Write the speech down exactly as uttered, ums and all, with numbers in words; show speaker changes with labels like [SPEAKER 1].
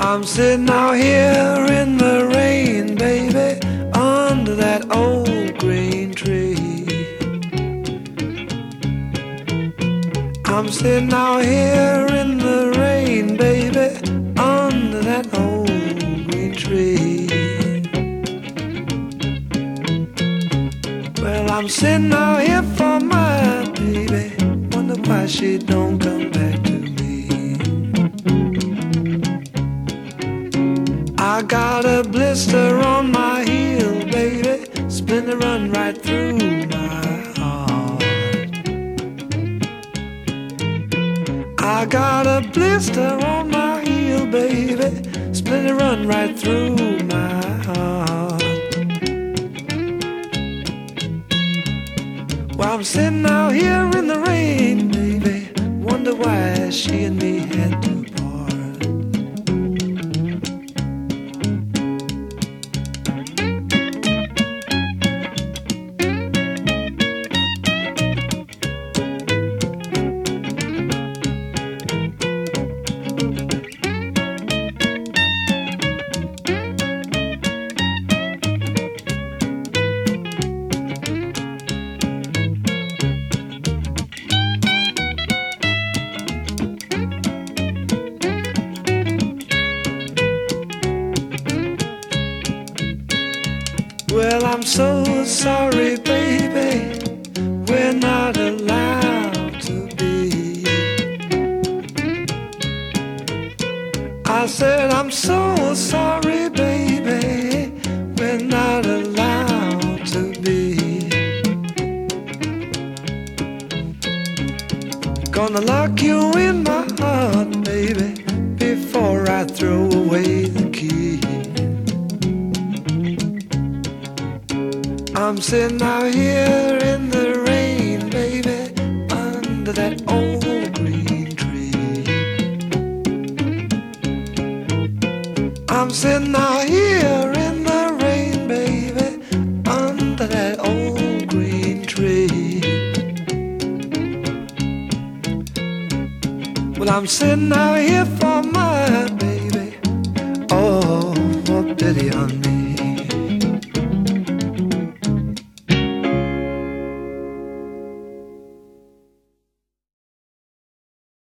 [SPEAKER 1] I'm sitting out here in the rain, baby, under that old green tree. I'm sitting out here in the rain, baby, under that old green tree. Well, I'm sitting out here for my baby, wonder why she don't come back to me. I got a blister on my heel, baby, splinter run right through my heart. I got a blister on my heel, baby, splinter run right through my heart. Well, I'm sitting out here in the rain, baby, wonder why she and me had to part. Well, I'm so sorry, baby, we're not allowed to be. I said I'm so sorry, baby, we're not allowed to be. Gonna lock you in my heart, baby, before I throw away the key. I'm sitting out here in the rain, baby, under that old green tree. I'm sitting out here in the rain, baby, under that old green tree. Well, I'm sitting out here for my baby, oh, what pity on me.